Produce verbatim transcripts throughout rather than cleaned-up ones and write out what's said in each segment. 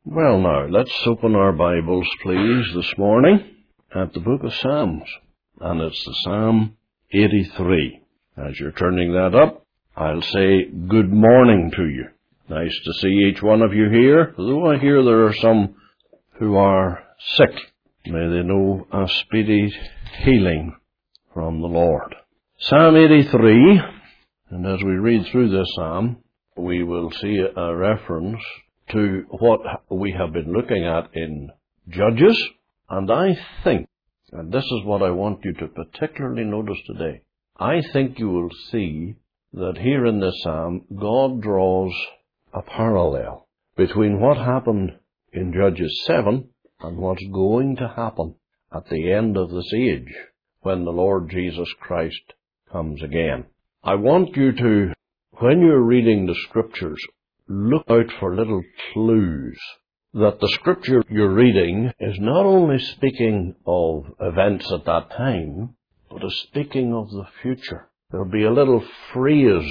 Well now, let's open our Bibles, please, this morning at the book of Psalms. And it's the Psalm eighty-three. As you're turning that up, I'll say good morning to you. Nice to see each one of you here, though I hear there are some who are sick. May they know a speedy healing from the Lord. Psalm eighty-three, and as we read through this psalm, we will see a reference to what we have been looking at in Judges, and I think, and this is what I want you to particularly notice today, I think you will see that here in this psalm, God draws a parallel between what happened in Judges seven and what's going to happen at the end of this age when the Lord Jesus Christ comes again. I want you to, when you're reading the Scriptures, look out for little clues that the Scripture you're reading is not only speaking of events at that time, but is speaking of the future. There'll be a little phrase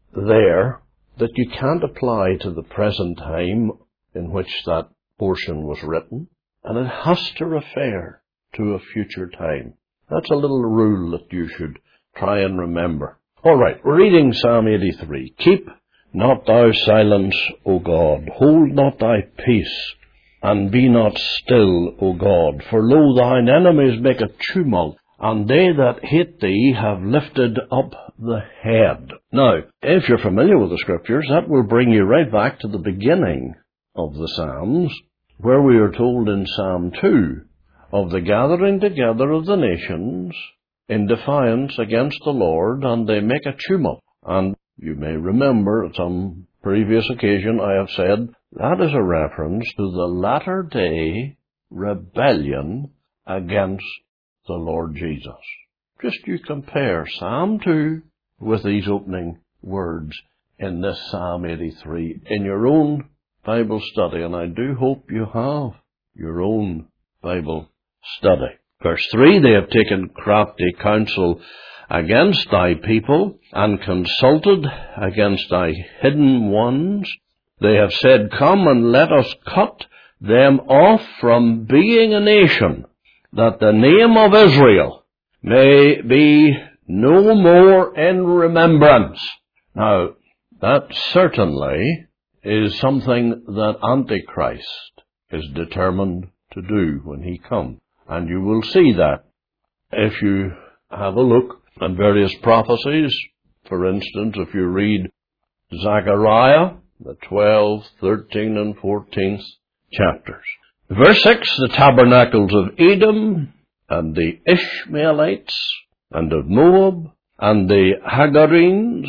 there that you can't apply to the present time in which that portion was written, and it has to refer to a future time. That's a little rule that you should try and remember. All right, we're reading Psalm eighty-three. Keep not thou silence, O God. Hold not thy peace, and be not still, O God. For lo, thine enemies make a tumult, and they that hate thee have lifted up the head. Now, if you're familiar with the Scriptures, that will bring you right back to the beginning of the Psalms, where we are told in Psalm two of the gathering together of the nations in defiance against the Lord, and they make a tumult. And you may remember at some previous occasion I have said that is a reference to the latter day rebellion against the Lord Jesus. Just you compare Psalm two with these opening words in this Psalm eighty-three in your own Bible study, and I do hope you have your own Bible study. Verse three, they have taken crafty counsel against thy people, and consulted against thy hidden ones. They have said, come and let us cut them off from being a nation, that the name of Israel may be no more in remembrance. Now, that certainly is something that Antichrist is determined to do when he comes. And you will see that if you have a look at various prophecies. For instance, if you read Zechariah, the twelfth, thirteenth, and fourteenth chapters. Verse six, the tabernacles of Edom, and the Ishmaelites, and of Moab, and the Hagarenes,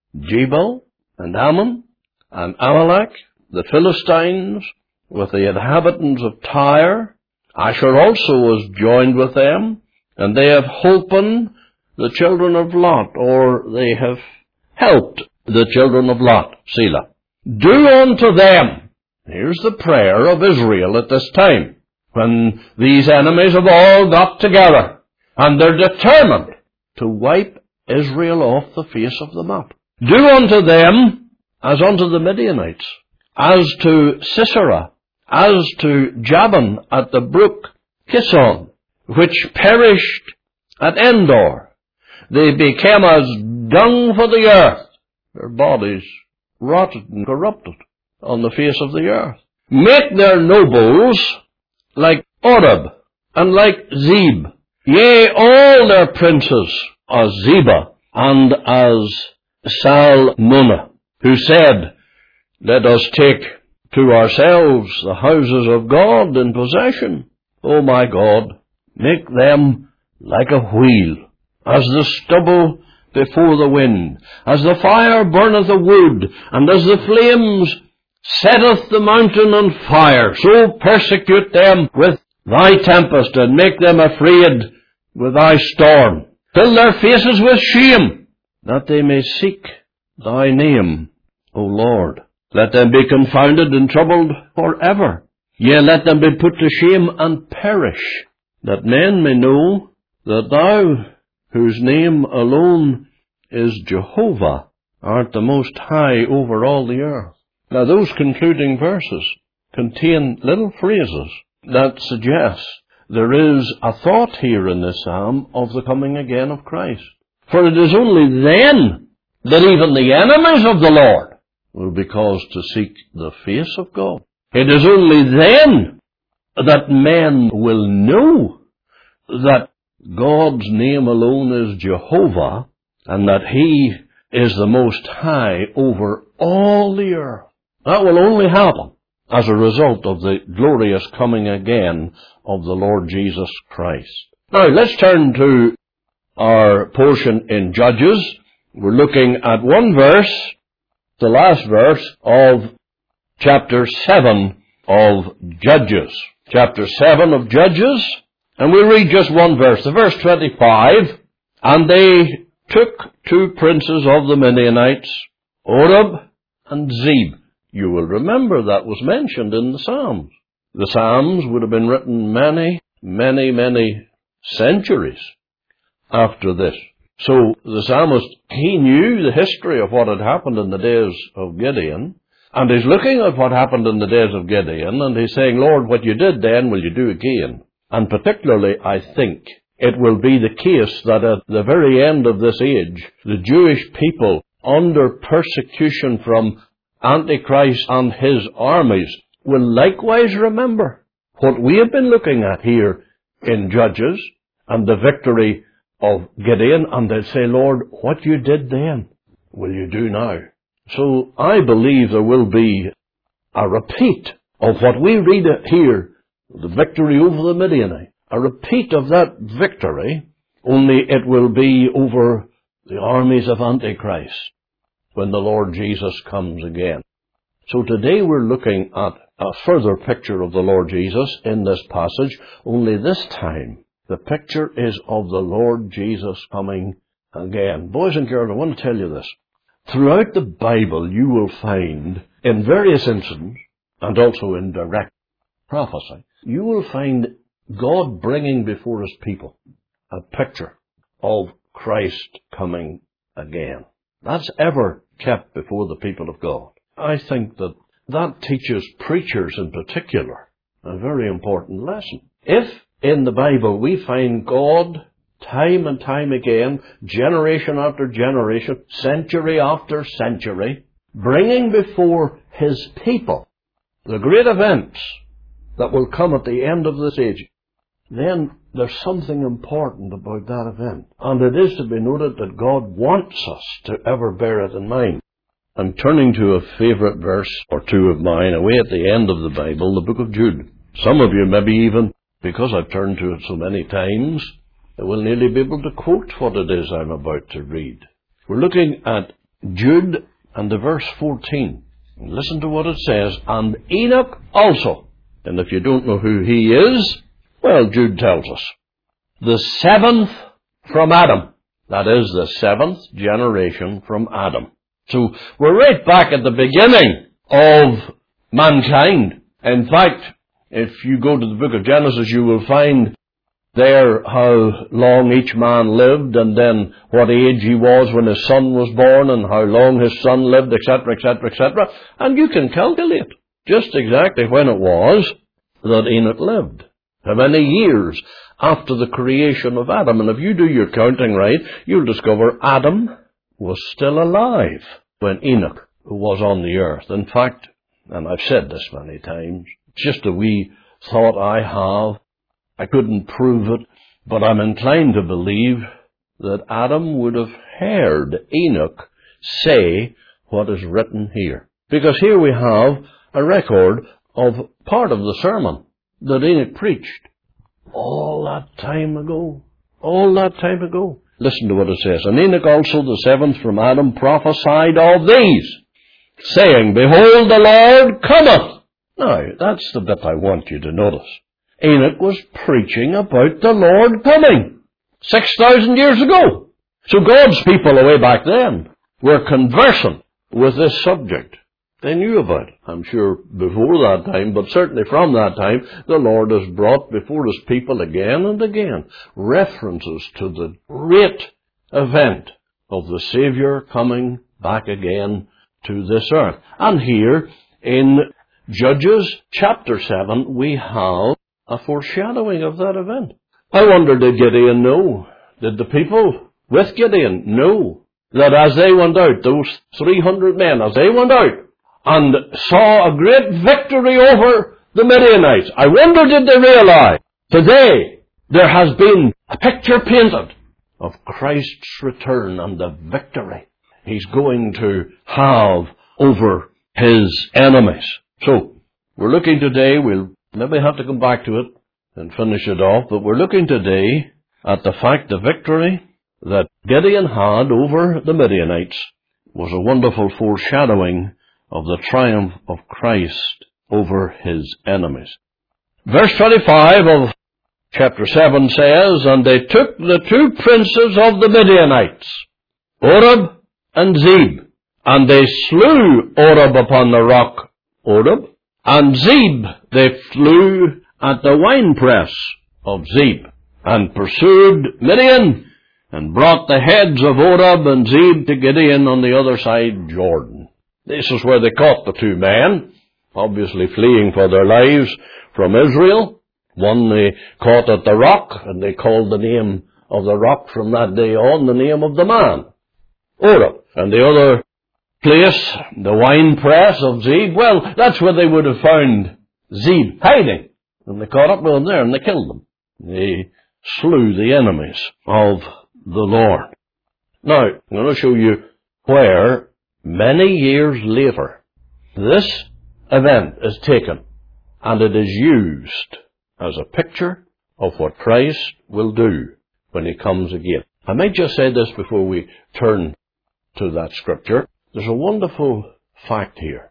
Jebel, and Ammon, and Amalek, the Philistines, with the inhabitants of Tyre. Asher also was joined with them, and they have holpen the children of Lot, or they have helped the children of Lot, Selah. Do unto them, here's the prayer of Israel at this time, when these enemies have all got together, and they're determined to wipe Israel off the face of the map. Do unto them as unto the Midianites, as to Sisera, as to Jabin at the brook Kison, which perished at Endor. They became as dung for the earth. Their bodies rotted and corrupted on the face of the earth. Make their nobles like Oreb and like Zeb. Yea, all their princes as Zebah and as Salmunna, who said, let us take to ourselves the houses of God in possession. O my God, make them like a wheel, as the stubble before the wind, as the fire burneth the wood, and as the flames setteth the mountain on fire, so persecute them with thy tempest, and make them afraid with thy storm. Fill their faces with shame, that they may seek thy name, O Lord. Let them be confounded and troubled forever. Yea, let them be put to shame and perish, that men may know that thou, whose name alone is Jehovah, art the most high over all the earth. Now those concluding verses contain little phrases that suggest there is a thought here in this psalm of the coming again of Christ. For it is only then that even the enemies of the Lord will be caused to seek the face of God. It is only then that men will know that God's name alone is Jehovah, and that He is the Most High over all the earth. That will only happen as a result of the glorious coming again of the Lord Jesus Christ. Now, let's turn to our portion in Judges. We're looking at one verse, the last verse of chapter seven of Judges. Chapter seven of Judges, and we read just one verse, the verse twenty-five. And they took two princes of the Midianites, Oreb and Zeb. You will remember that was mentioned in the Psalms. The Psalms would have been written many, many, many centuries after this. So the psalmist, he knew the history of what had happened in the days of Gideon, and he's looking at what happened in the days of Gideon, and he's saying, Lord, what you did then, will you do again? And particularly, I think, it will be the case that at the very end of this age, the Jewish people, under persecution from Antichrist and his armies, will likewise remember what we have been looking at here in Judges and the victory of Gideon, and they'll say, Lord, what you did then, will you do now? So I believe there will be a repeat of what we read here, the victory over the Midianites, a repeat of that victory, only it will be over the armies of Antichrist when the Lord Jesus comes again. So today we're looking at a further picture of the Lord Jesus in this passage, only this time the picture is of the Lord Jesus coming again. Boys and girls, I want to tell you this. Throughout the Bible you will find, in various instances, and also in direct prophecy, you will find God bringing before His people a picture of Christ coming again. That's ever kept before the people of God. I think that that teaches preachers in particular a very important lesson. If in the Bible we find God time and time again, generation after generation, century after century, bringing before His people the great events that will come at the end of this age, then there's something important about that event. And it is to be noted that God wants us to ever bear it in mind. I'm turning to a favourite verse or two of mine away at the end of the Bible, the book of Jude. Some of you maybe even, because I've turned to it so many times, will nearly be able to quote what it is I'm about to read. We're looking at Jude and the verse fourteen. And listen to what it says. And Enoch also. And if you don't know who he is, well, Jude tells us. The seventh from Adam. That is the seventh generation from Adam. So we're right back at the beginning of mankind. In fact, if you go to the book of Genesis, you will find there how long each man lived, and then what age he was when his son was born, and how long his son lived, et cetera, et cetera, et cetera. And you can calculate just exactly when it was that Enoch lived. How many years after the creation of Adam. And if you do your counting right, you'll discover Adam was still alive when Enoch was on the earth. In fact, and I've said this many times, it's just a wee thought I have. I couldn't prove it, but I'm inclined to believe that Adam would have heard Enoch say what is written here. Because here we have a record of part of the sermon that Enoch preached all that time ago. All that time ago. Listen to what it says. And Enoch also, the seventh from Adam, prophesied of these, saying, Behold, the Lord cometh. Now, that's the bit I want you to notice. Enoch was preaching about the Lord coming six thousand years ago. So God's people away back then were conversant with this subject. They knew about it, I'm sure, before that time, but certainly from that time, the Lord has brought before His people again and again references to the great event of the Saviour coming back again to this earth. And here in Judges chapter seven, we have a foreshadowing of that event. I wonder, did Gideon know? Did the people with Gideon know that as they went out, those three hundred men, as they went out and saw a great victory over the Midianites, I wonder, did they realize today there has been a picture painted of Christ's return and the victory He's going to have over His enemies. So, we're looking today, we'll maybe have to come back to it and finish it off, but we're looking today at the fact the victory that Gideon had over the Midianites was a wonderful foreshadowing of the triumph of Christ over His enemies. Verse twenty-five of chapter seven says, "And they took the two princes of the Midianites, Oreb and Zeb, and they slew Oreb upon the rock Oreb, and Zeb they slew at the winepress of Zeb, and pursued Midian, and brought the heads of Oreb and Zeb to Gideon on the other side Jordan." This is where they caught the two men, obviously fleeing for their lives from Israel. One they caught at the rock, and they called the name of the rock from that day on the name of the man, Oreb. And the other place, the winepress of Zeb, well, that's where they would have found Zeb hiding. And they caught up with him there, and they killed them. They slew the enemies of the Lord. Now, I'm going to show you where, many years later, this event is taken, and it is used as a picture of what Christ will do when He comes again. I might just say this before we turn to that scripture. There's a wonderful fact here.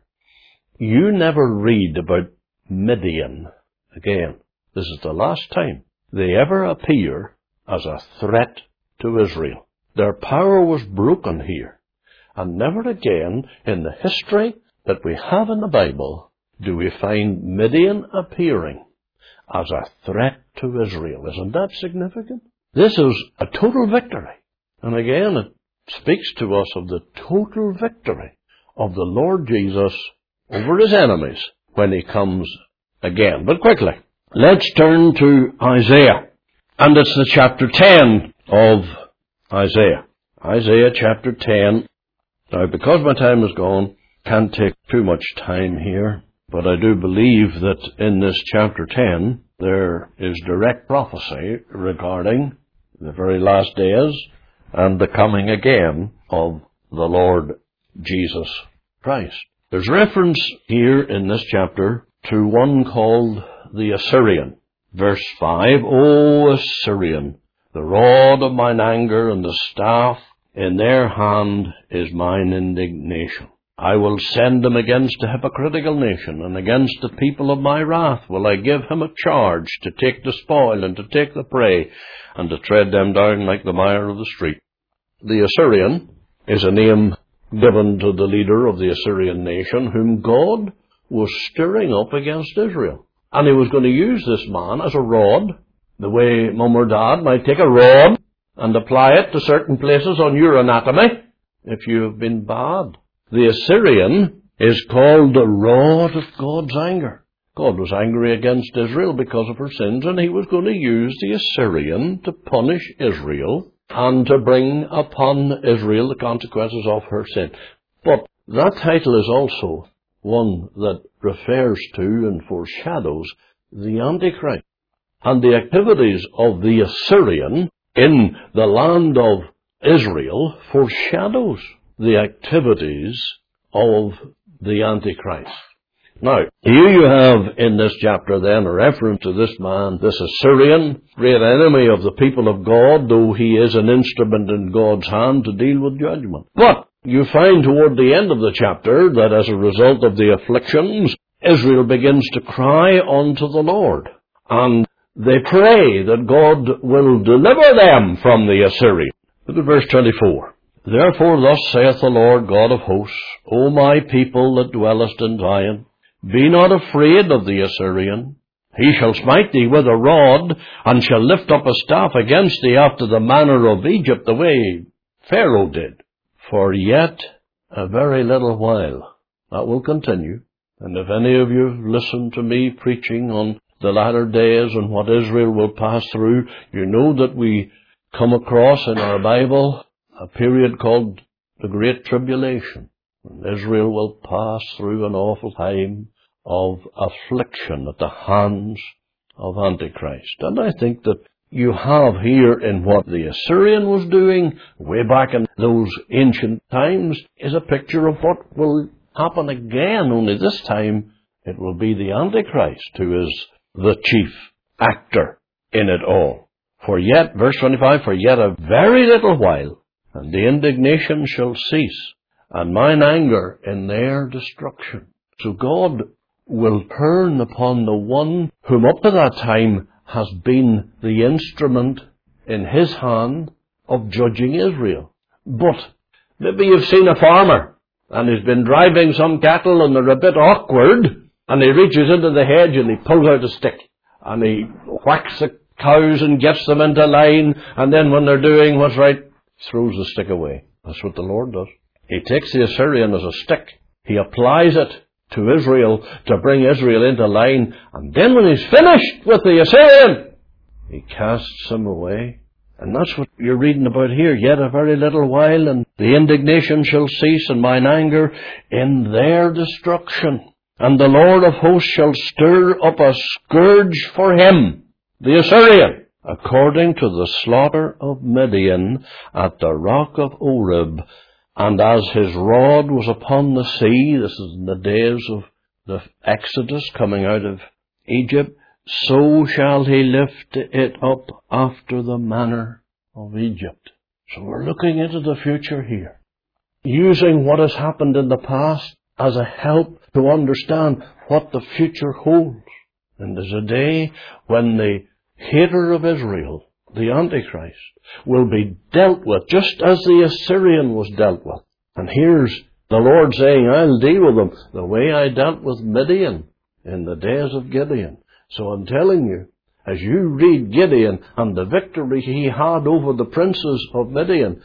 You never read about Midian again. This is the last time they ever appear as a threat to Israel. Their power was broken here. And never again in the history that we have in the Bible do we find Midian appearing as a threat to Israel. Isn't that significant? This is a total victory. And again, it speaks to us of the total victory of the Lord Jesus over His enemies when He comes again. But quickly, let's turn to Isaiah. And it's the chapter ten of Isaiah. Isaiah chapter ten. Now, because my time is gone, can't take too much time here, but I do believe that in this chapter ten, there is direct prophecy regarding the very last days and the coming again of the Lord Jesus Christ. There's reference here in this chapter to one called the Assyrian. Verse five, "O Assyrian, the rod of mine anger and the staff in their hand is mine indignation. I will send him against a hypocritical nation, and against the people of my wrath will I give him a charge to take the spoil and to take the prey, and to tread them down like the mire of the street." The Assyrian is a name given to the leader of the Assyrian nation, whom God was stirring up against Israel. And He was going to use this man as a rod, the way Mum or Dad might take a rod and apply it to certain places on your anatomy if you have been bad. The Assyrian is called the rod of God's anger. God was angry against Israel because of her sins, and He was going to use the Assyrian to punish Israel and to bring upon Israel the consequences of her sin. But that title is also one that refers to and foreshadows the Antichrist. And the activities of the Assyrian in the land of Israel foreshadows the activities of the Antichrist. Now, here you have in this chapter then a reference to this man, this Assyrian, great enemy of the people of God, though he is an instrument in God's hand to deal with judgment. But you find toward the end of the chapter that as a result of the afflictions, Israel begins to cry unto the Lord. And they pray that God will deliver them from the Assyrian. Look at verse twenty-four. "Therefore thus saith the Lord God of hosts, O my people that dwellest in Zion, be not afraid of the Assyrian. He shall smite thee with a rod, and shall lift up a staff against thee after the manner of Egypt, the way Pharaoh did. For yet a very little while," that will continue, And if any of you have listened to me preaching on the latter days and what Israel will pass through, you know that we come across in our Bible a period called the Great Tribulation. And Israel will pass through an awful time of affliction at the hands of Antichrist. And I think that you have here in what the Assyrian was doing way back in those ancient times is a picture of what will happen again, only this time it will be the Antichrist who is the chief actor in it all. For yet, verse twenty-five, for yet a very little while, and the indignation shall cease, and mine anger in their destruction. So God will turn upon the one whom up to that time has been the instrument in his hand of judging Israel. But maybe you've seen a farmer, and he's been driving some cattle and they're a bit awkward, and he reaches into the hedge and he pulls out a stick, and he whacks the cows and gets them into line, and then when they're doing what's right, throws the stick away. That's what the Lord does. He takes the Assyrian as a stick. He applies it to Israel to bring Israel into line, and then when he's finished with the Assyrian, he casts him away. And that's what you're reading about here. Yet a very little while, and the indignation shall cease, and mine anger in their destruction. And the Lord of hosts shall stir up a scourge for him, the Assyrian, according to the slaughter of Midian at the rock of Oreb. And as his rod was upon the sea, this is in the days of the Exodus coming out of Egypt, so shall he lift it up after the manner of Egypt. So we're looking into the future here, using what has happened in the past as a help to understand what the future holds. And there's a day when the hater of Israel, the Antichrist, will be dealt with just as the Assyrian was dealt with. And here's the Lord saying, I'll deal with them the way I dealt with Midian in the days of Gideon. So I'm telling you, as you read Gideon and the victory he had over the princes of Midian,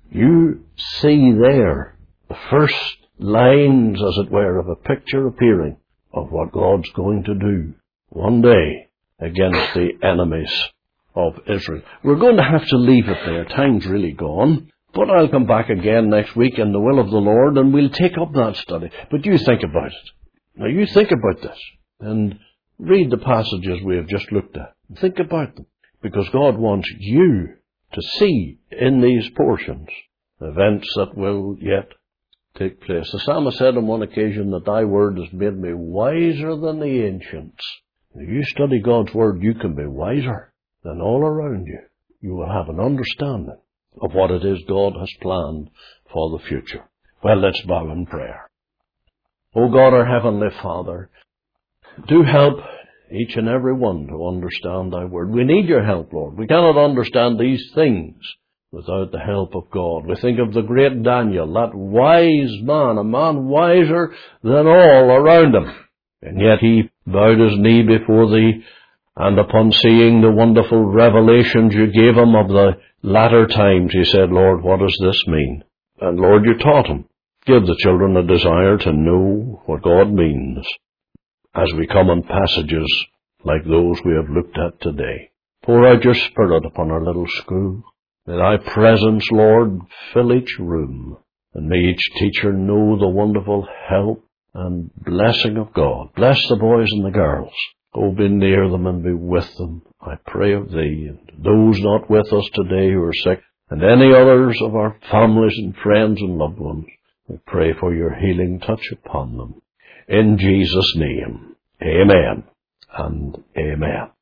you see there the first lines, as it were, of a picture appearing of what God's going to do one day against the enemies of Israel. We're going to have to leave it there. Time's really gone. But I'll come back again next week in the will of the Lord, and we'll take up that study. But you think about it. Now you think about this, and read the passages we have just looked at. Think about them. Because God wants you to see in these portions events that will yet take place. The psalmist said on one occasion that thy word has made me wiser than the ancients. If you study God's word, you can be wiser than all around you. You will have an understanding of what it is God has planned for the future. Well, let's bow in prayer. O God, our Heavenly Father, do help each and every one to understand thy word. We need your help, Lord. We cannot understand these things without the help of God. We think of the great Daniel, that wise man, a man wiser than all around him. And yet he bowed his knee before thee, and upon seeing the wonderful revelations you gave him of the latter times, he said, Lord, what does this mean? And Lord, you taught him. Give the children a desire to know what God means as we come on passages like those we have looked at today. Pour out your Spirit upon our little school. May thy presence, Lord, fill each room, and may each teacher know the wonderful help and blessing of God. Bless the boys and the girls. Oh, be near them and be with them, I pray of thee, and those not with us today who are sick, and any others of our families and friends and loved ones. We pray for your healing touch upon them. In Jesus' name, amen and amen.